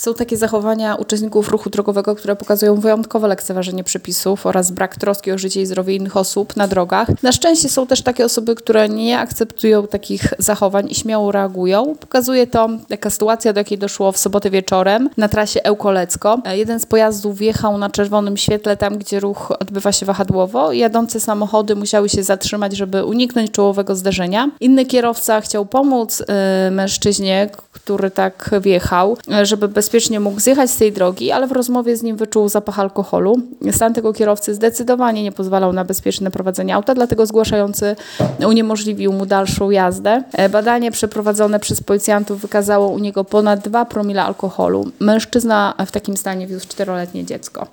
Są takie zachowania uczestników ruchu drogowego, które pokazują wyjątkowe lekceważenie przepisów oraz brak troski o życie i zdrowie innych osób na drogach. Na szczęście są też takie osoby, które nie akceptują takich zachowań i śmiało reagują. Pokazuje to taka sytuacja, do jakiej doszło w sobotę wieczorem na trasie Ełkolecko. Jeden z pojazdów wjechał na czerwonym świetle tam, gdzie ruch odbywa się wahadłowo. Jadące samochody musiały się zatrzymać, żeby uniknąć czołowego zderzenia. Inny kierowca chciał pomóc mężczyźnie, który tak wjechał, żeby bezpiecznie mógł zjechać z tej drogi, ale w rozmowie z nim wyczuł zapach alkoholu. Stan tego kierowcy zdecydowanie nie pozwalał na bezpieczne prowadzenie auta, dlatego zgłaszający uniemożliwił mu dalszą jazdę. Badanie przeprowadzone przez policjantów wykazało u niego ponad 2 promile alkoholu. Mężczyzna w takim stanie wiózł 4-letnie dziecko.